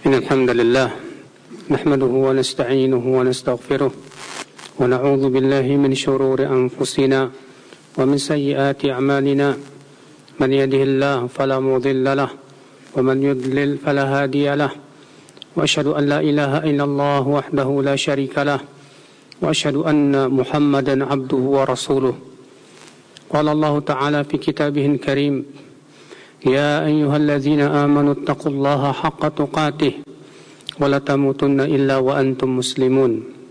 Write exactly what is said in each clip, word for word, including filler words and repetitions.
إن الحمد لله نحمده ونستعينه ونستغفره ونعوذ بالله من شرور أنفسنا ومن سيئات أعمالنا من يهده الله فلا مضل له ومن يضلل فلا هادي له وأشهد أن لا إله إلا الله وحده لا شريك له وأشهد أن محمدا عبده ورسوله قال الله تعالى في كتابه الكريم يا أيها الذين آمنوا اتقوا الله حق تقاته ولا تموتن إلا وأنتم مسلمون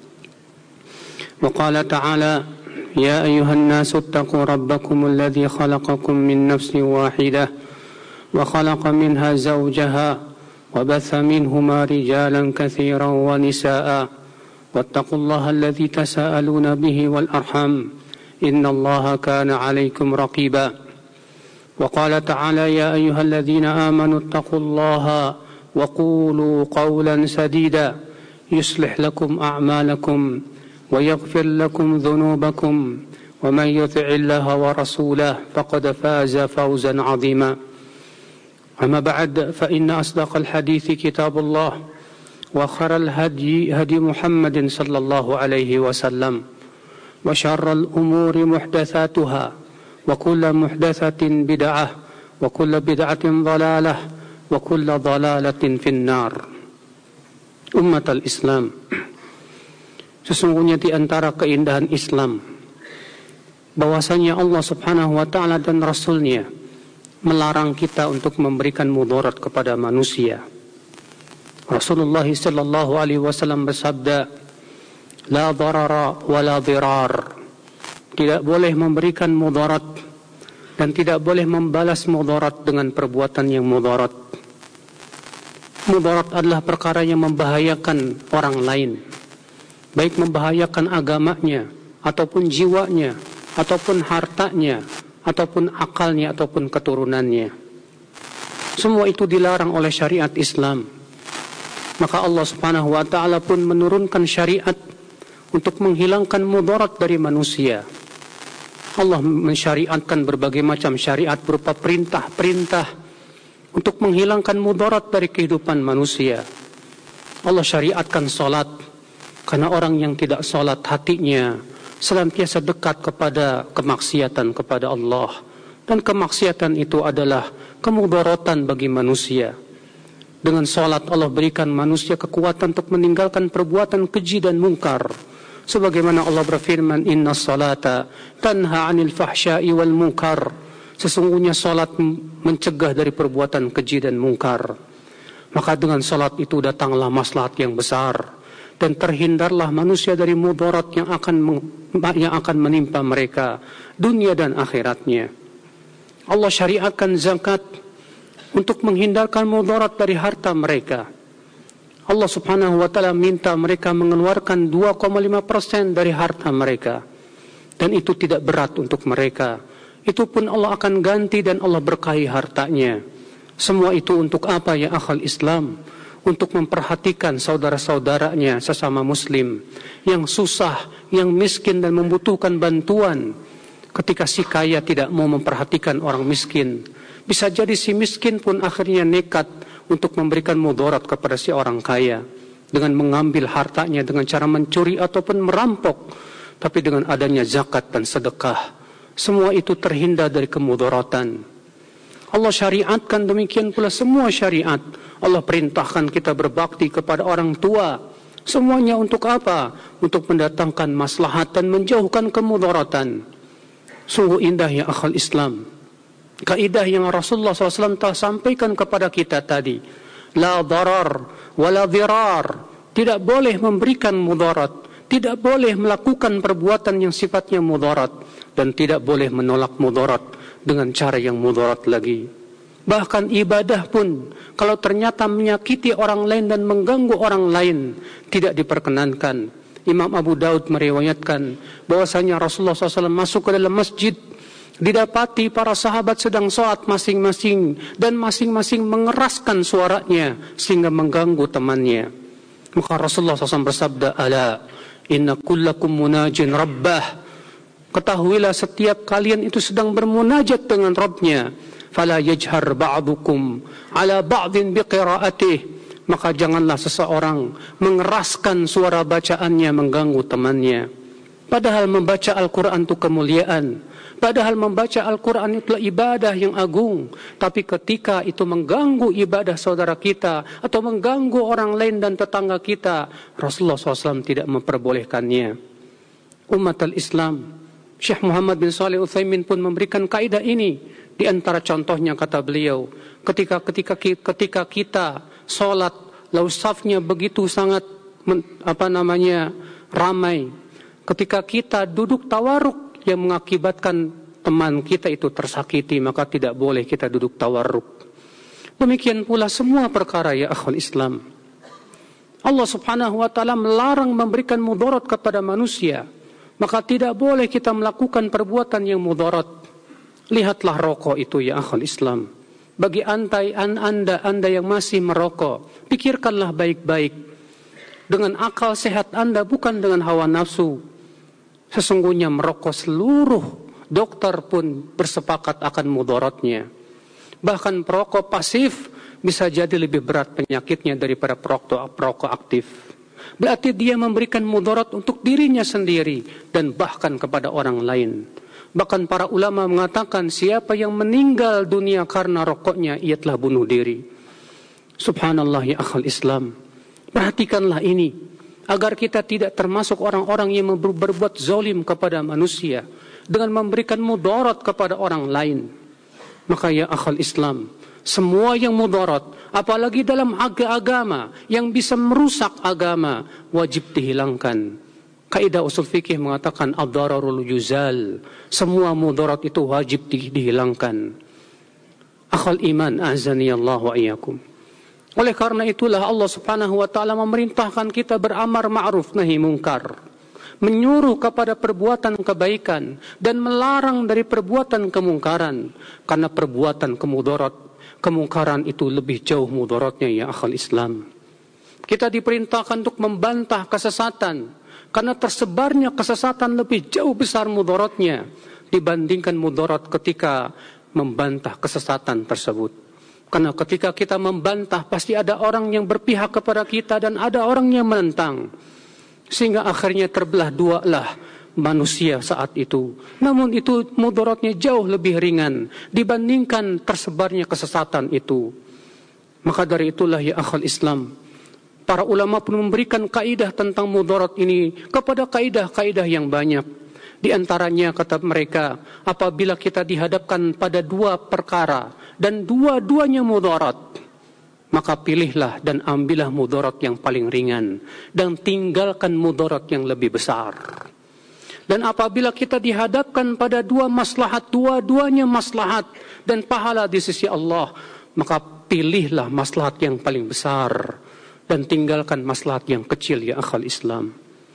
وقال تعالى يا أيها الناس اتقوا ربكم الذي خلقكم من نفس واحدة وخلق منها زوجها وبث منهما رجالا كثيرا ونساء واتقوا الله الذي تساءلون به والأرحام إن الله كان عليكم رقيبا وقال تعالى يا أيها الذين آمنوا اتقوا الله وقولوا قولا سديدا يصلح لكم أعمالكم ويغفر لكم ذنوبكم ومن يطع الله ورسوله فقد فاز فوزا عظيما أما بعد فإن أصدق الحديث كتاب الله وخير الهدي هدي محمد صلى الله عليه وسلم وشر الأمور محدثاتها وكل محدثة بدعة وكل بدعة ضلالة وكل ضلالة في النار. Umat al-Islam, sesungguhnya di antara keindahan Islam bahwasanya Allah Subhanahu wa taala dan Rasul-Nya melarang kita untuk memberikan mudarat kepada manusia. Rasulullah sallallahu alaihi wasallam bersabda, la darara wa la dirar. Tidak boleh memberikan mudarat dan tidak boleh membalas mudarat dengan perbuatan yang mudarat. Mudarat adalah perkara yang membahayakan orang lain, baik membahayakan agamanya, ataupun jiwanya, ataupun hartanya, ataupun akalnya, ataupun keturunannya. Semua itu dilarang oleh syariat Islam. Maka Allah Subhanahu wa taala pun menurunkan syariat untuk menghilangkan mudarat dari manusia. Allah mensyariatkan berbagai macam syariat berupa perintah-perintah untuk menghilangkan mudarat dari kehidupan manusia. Allah syariatkan salat karena orang yang tidak salat hatinya senantiasa dekat kepada kemaksiatan kepada Allah, dan kemaksiatan itu adalah kemudaratan bagi manusia. Dengan salat Allah berikan manusia kekuatan untuk meninggalkan perbuatan keji dan mungkar. Sebagaimana Allah berfirman, Inna salata tanha anil fahsya'i wal munkar. Sesungguhnya salat mencegah dari perbuatan keji dan mungkar. Maka dengan salat itu datanglah maslahat yang besar, dan terhindarlah manusia dari mudarat yang akan yang akan menimpa mereka dunia dan akhiratnya. Allah syariatkan zakat untuk menghindarkan mudarat dari harta mereka. Allah Subhanahu wa taala minta mereka mengeluarkan dua koma lima persen dari harta mereka, dan itu tidak berat untuk mereka. Itu pun Allah akan ganti dan Allah berkahi hartanya. Semua itu untuk apa ya akhal Islam? Untuk memperhatikan saudara-saudaranya sesama muslim yang susah, yang miskin dan membutuhkan bantuan. Ketika si kaya tidak mau memperhatikan orang miskin, bisa jadi si miskin pun akhirnya nekat untuk memberikan mudarat kepada si orang kaya dengan mengambil hartanya dengan cara mencuri ataupun merampok. Tapi dengan adanya zakat dan sedekah, semua itu terhindar dari kemudaratan. Allah syariatkan demikian pula semua syariat. Allah perintahkan kita berbakti kepada orang tua. Semuanya untuk apa? Untuk mendatangkan maslahat dan menjauhkan kemudaratan. Sungguh indah ya akhal Islam kaidah yang Rasulullah shallallahu alaihi wasallam telah sampaikan kepada kita tadi. La darar wa la dirar. Tidak boleh memberikan mudarat, tidak boleh melakukan perbuatan yang sifatnya mudarat, dan tidak boleh menolak mudarat dengan cara yang mudarat lagi. Bahkan ibadah pun kalau ternyata menyakiti orang lain dan mengganggu orang lain tidak diperkenankan. Imam Abu Daud meriwayatkan bahwasanya Rasulullah shallallahu alaihi wasallam masuk ke dalam masjid, didapati para sahabat sedang sholat masing-masing, dan masing-masing mengeraskan suaranya sehingga mengganggu temannya. Maka Rasulullah shallallahu alaihi wasallam bersabda, Ala inna kullakum munajin rabbah. Ketahuilah setiap kalian itu sedang bermunajat dengan Rabbnya. Fala yajhar ba'dukum ala ba'din biqira'atih. maka janganlah seseorang mengeraskan suara bacaannya mengganggu temannya. Padahal membaca Al-Quran itu kemuliaan. Padahal membaca Al-Quran itu ibadah yang agung. Tapi ketika itu mengganggu ibadah saudara kita atau mengganggu orang lain dan tetangga kita, Rasulullah shallallahu alaihi wasallam tidak memperbolehkannya. Umat al-Islam, Syekh Muhammad bin Shalih Utsaimin pun memberikan kaidah ini. Di antara contohnya kata beliau, ketika ketika ketika kita sholat, lalu safnya begitu sangat apa namanya ramai, ketika kita duduk tawarruk yang mengakibatkan teman kita itu tersakiti, maka tidak boleh kita duduk tawarruk. Demikian pula semua perkara ya akhwal Islam. Allah Subhanahu wa taala melarang memberikan mudarat kepada manusia, maka tidak boleh kita melakukan perbuatan yang mudarat. Lihatlah rokok itu ya akhwal Islam. Bagi antai an anda anda yang masih merokok, pikirkanlah baik-baik dengan akal sehat anda, bukan dengan hawa nafsu. Sesungguhnya merokok seluruh dokter pun bersepakat akan mudaratnya. Bahkan perokok pasif bisa jadi lebih berat penyakitnya daripada perokok, perokok aktif. Berarti dia memberikan mudarat untuk dirinya sendiri dan bahkan kepada orang lain. Bahkan para ulama mengatakan siapa yang meninggal dunia karena rokoknya, ia telah bunuh diri. Subhanallah ya akhal Islam. Perhatikanlah ini, agar kita tidak termasuk orang-orang yang berbuat zalim kepada manusia dengan memberikan mudarat kepada orang lain. Maka ya akhal Islam, semua yang mudarat, apalagi dalam agama yang bisa merusak agama, wajib dihilangkan. Kaidah usul fikih mengatakan ad-dararul yuzal. Semua mudarat itu wajib di, dihilangkan. Akhal iman, azani Allah wa iyyakum. Oleh karena itulah Allah Subhanahu wa taala memerintahkan kita beramar ma'ruf nahi mungkar, menyuruh kepada perbuatan kebaikan dan melarang dari perbuatan kemungkaran. Karena perbuatan kemudarat, kemungkaran itu lebih jauh mudaratnya ya akhal Islam. Kita diperintahkan untuk membantah kesesatan, karena tersebarnya kesesatan lebih jauh besar mudaratnya dibandingkan mudarat ketika membantah kesesatan tersebut. Karena ketika kita membantah, pasti ada orang yang berpihak kepada kita dan ada orang yang menentang. Sehingga akhirnya terbelah dua lah manusia saat itu. Namun itu mudaratnya jauh lebih ringan dibandingkan tersebarnya kesesatan itu. Maka dari itulah ya akhal Islam, para ulama pun memberikan kaidah tentang mudarat ini kepada kaidah-kaidah yang banyak. Di antaranya kata mereka, apabila kita dihadapkan pada dua perkara dan dua-duanya mudarat, maka pilihlah dan ambillah mudarat yang paling ringan dan tinggalkan mudarat yang lebih besar. Dan apabila kita dihadapkan pada dua maslahat, dua-duanya maslahat dan pahala di sisi Allah, maka pilihlah maslahat yang paling besar dan tinggalkan maslahat yang kecil ya akhal Islam.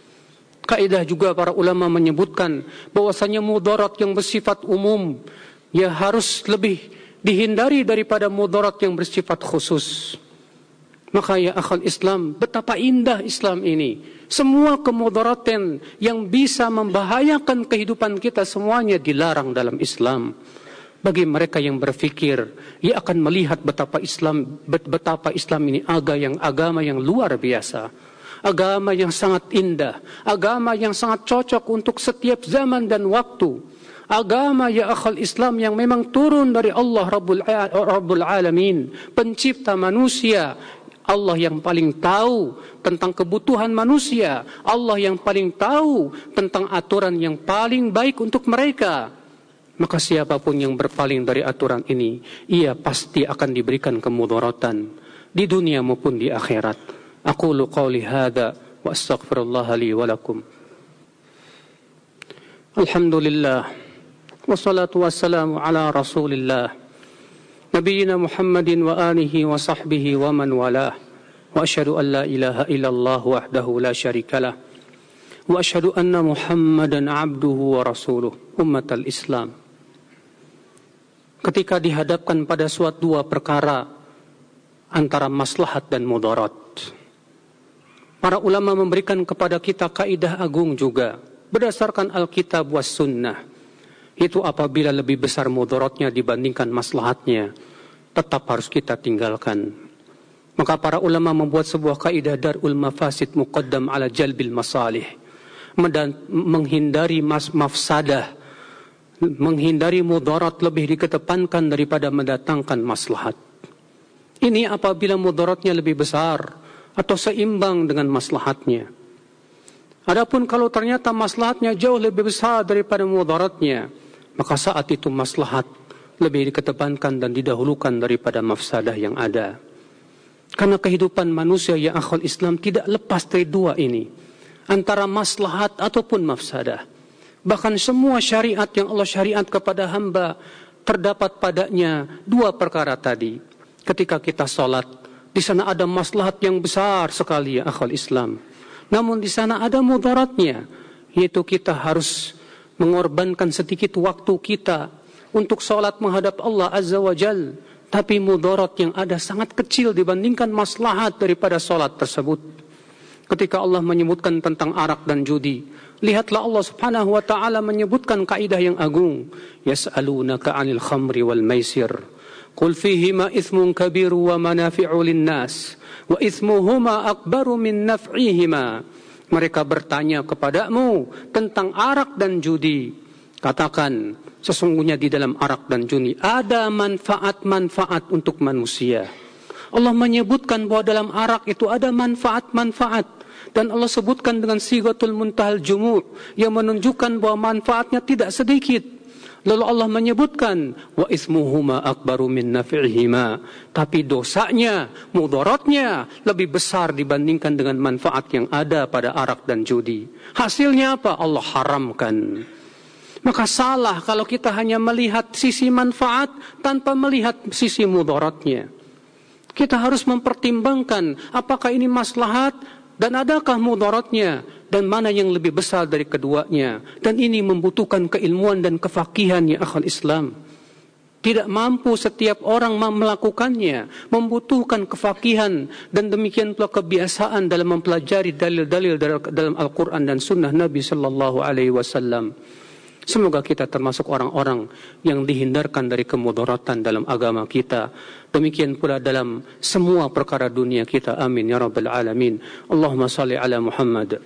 Kaidah juga para ulama menyebutkan bahwasanya mudarat yang bersifat umum ya harus lebih dihindari daripada mudarat yang bersifat khusus. Maka ya akhal Islam, betapa indah Islam ini. Semua kemudaratan yang bisa membahayakan kehidupan kita semuanya dilarang dalam Islam. Bagi mereka yang berfikir, ia akan melihat betapa Islam betapa Islam ini agama yang agama yang luar biasa, agama yang sangat indah, agama yang sangat cocok untuk setiap zaman dan waktu. Agama ya akhal Islam yang memang turun dari Allah Rabbul, Rabbul Alamin, pencipta manusia. Allah yang paling tahu tentang kebutuhan manusia, Allah yang paling tahu tentang aturan yang paling baik untuk mereka. Maka siapapun yang berpaling dari aturan ini, ia pasti akan diberikan kemudaratan di dunia maupun di akhirat. Aqulu qawli hadza wa astaghfirullah li wa lakum. Alhamdulillah wassalatu wassalamu ala Rasulillah Nabiyyina Muhammadin wa alihi wa sahbihi wa man walah. Wa asyhadu an la ilaha illallah wahdahu la syarikalah. Wa asyhadu anna Muhammadan abduhu wa rasuluh. Ummatal Islam. Ketika dihadapkan pada suatu dua perkara antara maslahat dan mudarat, para ulama memberikan kepada kita kaidah agung juga berdasarkan Alkitab was sunnah. Itu apabila lebih besar mudaratnya dibandingkan maslahatnya, tetap harus kita tinggalkan. Maka para ulama membuat sebuah kaidah darul mafasid muqaddam ala jalbil masalih. Menghindari mas mafsadah, menghindari mudarat lebih dikedepankan daripada mendatangkan maslahat. Ini apabila mudaratnya lebih besar atau seimbang dengan maslahatnya. Adapun kalau ternyata maslahatnya jauh lebih besar daripada mudaratnya, maka saat itu maslahat lebih dikedepankan dan didahulukan daripada mafsadah yang ada. Karena kehidupan manusia yang akhwal Islam tidak lepas dari dua ini, antara maslahat ataupun mafsadah. Bahkan semua syariat yang Allah syariat kepada hamba terdapat padanya dua perkara tadi. Ketika kita sholat, di sana ada maslahat yang besar sekali ya akhwal Islam. Namun di sana ada mudaratnya, yaitu kita harus mengorbankan sedikit waktu kita untuk sholat menghadap Allah Azza wa Jal. Tapi mudarat yang ada sangat kecil dibandingkan maslahat daripada sholat tersebut. Ketika Allah menyebutkan tentang arak dan judi, lihatlah Allah subhanahu wa ta'ala menyebutkan kaidah yang agung. Yas'alunaka 'anil khamri wal maisir. Qul fihima ithmun kabiru wa manafi'u linnas. Wa ithmuhuma akbaru min naf'ihima. Mereka bertanya kepadamu tentang arak dan judi. Katakan, sesungguhnya di dalam arak dan judi ada manfaat-manfaat untuk manusia. Allah menyebutkan bahwa dalam arak itu ada manfaat-manfaat. Dan Allah sebutkan dengan sigatul muntahal jumu' yang menunjukkan bahwa manfaatnya tidak sedikit. Lalu Allah menyebutkan, wa ismuhuma akbaru min nafi'ihima. Tapi dosanya, mudaratnya lebih besar dibandingkan dengan manfaat yang ada pada arak dan judi. Hasilnya apa? Allah haramkan. Maka salah kalau kita hanya melihat sisi manfaat tanpa melihat sisi mudaratnya. Kita harus mempertimbangkan apakah ini maslahat dan adakah mudaratnya dan mana yang lebih besar dari keduanya. Dan ini membutuhkan keilmuan dan kefakihan ya akhwal Islam. Tidak mampu setiap orang melakukannya, membutuhkan kefakihan dan demikian pula kebiasaan dalam mempelajari dalil-dalil dalam Al-Quran dan Sunnah Nabi Sallallahu Alaihi Wasallam. Semoga kita termasuk orang-orang yang dihindarkan dari kemudaratan dalam agama kita. Demikian pula dalam semua perkara dunia kita. Amin ya rabbal alamin. Allahumma salli ala Muhammad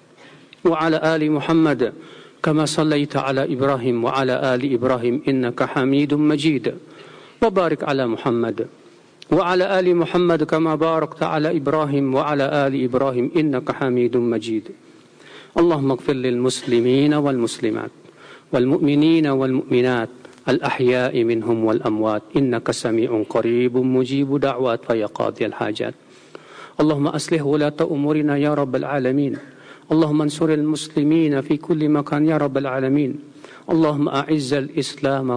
wa ala ali Muhammad kama sallaita ala Ibrahim wa ala ali Ibrahim innaka Hamidum Majid. Wa barik ala Muhammad wa ala ali Muhammad kama barakta ala Ibrahim wa ala ali Ibrahim innaka Hamidum Majid. Allahumma ighfir lil muslimin wal muslimat والمؤمنين والمؤمنات الأحياء منهم والأموات إنك سميع قريب مجيب دعوات فيا قاضي الحاجات. اللهم أصلح ولاة أمورنا يا رب العالمين. اللهم انصر المسلمين في كل مكان يا رب العالمين. اللهم أعز الإسلام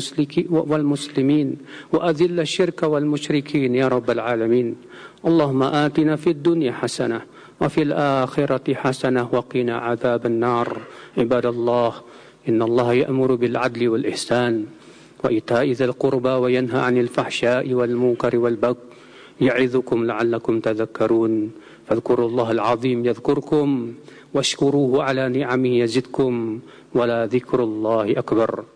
والمسلمين وأذل الشرك والمشركين يا رب العالمين. اللهم آتنا في الدنيا حسنة وفي الآخرة حسنة وقنا عذاب النار. عباد الله، إن الله يأمر بالعدل والإحسان وإيتاء ذي القربى وينهى عن الفحشاء والمنكر والبغي يعظكم لعلكم تذكرون. فاذكروا الله العظيم يذكركم واشكروه على نعمه يزدكم ولذكر الله أكبر.